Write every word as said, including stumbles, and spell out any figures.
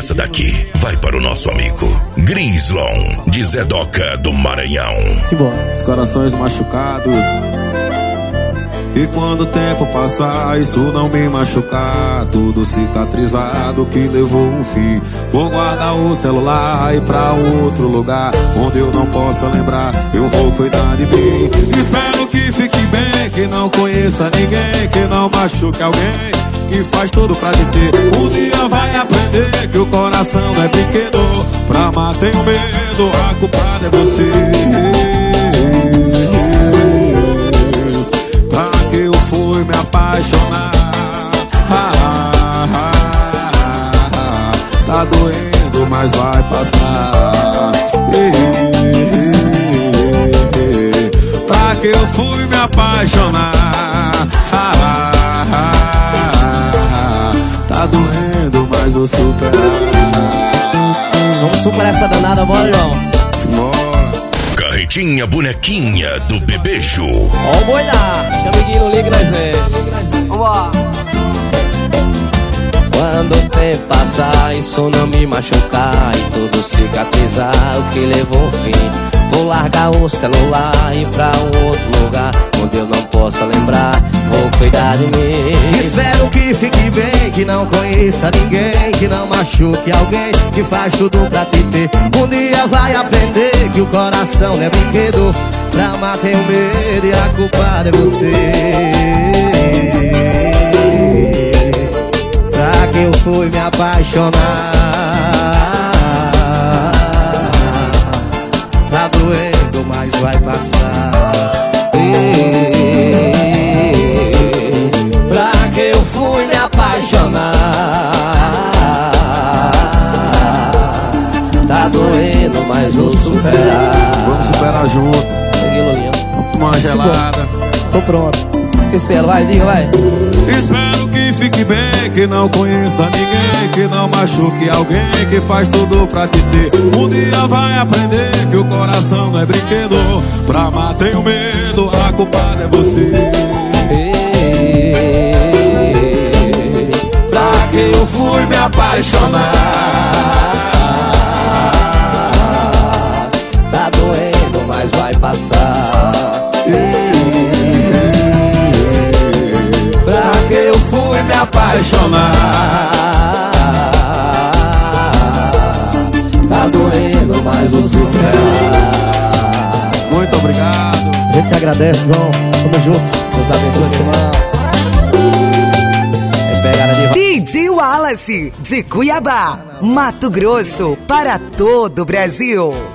essa daqui vai para o nosso amigo Grislon, de Zedoca do Maranhão. Simbora. Os corações machucados. E quando o tempo passar, isso não me machucar, tudo cicatrizado que levou um fim. Vou guardar o celular e ir pra outro lugar, onde eu não possa lembrar, eu vou cuidar de mim. Espero que fique bem, que não conheça ninguém, que não machuque alguém, que faz tudo pra te ter. Um dia vai aprender que o coração não é brinquedo, pra amar tenho medo, a culpada é você. Eu fui me apaixonar, ah, ah, ah, ah, tá doendo, mas vai passar. Pra que eu fui me apaixonar, ah, ah, ah, tá doendo, mas vou superar. Vamos superar essa danada, bora, João. Bora. Carretinha bonequinha do Bebejo. Ó o boi lá, amiguinho, não liga nós, velho. Quando o tempo passar, isso não me machucar e tudo cicatrizar, o que levou um fim. Vou largar o celular e ir pra um outro lugar, onde eu não possa lembrar, vou cuidar de mim. Espero que fique bem, que não conheça ninguém, que não machuque alguém, que faz tudo pra te ter. Um dia vai aprender que o coração não é brinquedo, pra amar tenho medo e a culpada é você. Pra que eu fui me apaixonar, tá doendo, mas vai passar. Pra que eu fui me apaixonar, tá doendo, mas vou superar. Vamos superar junto. Vamos tomar uma gelada. Tô pronto. Esqueci ela, vai, liga, vai. Espero que fique bem, que não conheça ninguém, que não machuque alguém, que faz tudo pra te ter. Um dia vai aprender que o coração não é brinquedo, pra amar tenho medo, a culpada é você. Pra que eu fui me apaixonar, tá doendo, mas vai passar. Pra que eu fui me apaixonar, tá doendo, mas vou superar. Muito obrigado. A gente que agradece, João. Tamo junto. Deus abençoe, irmão. É pegada de D J Wallace, de Cuiabá, Mato Grosso, para todo o Brasil.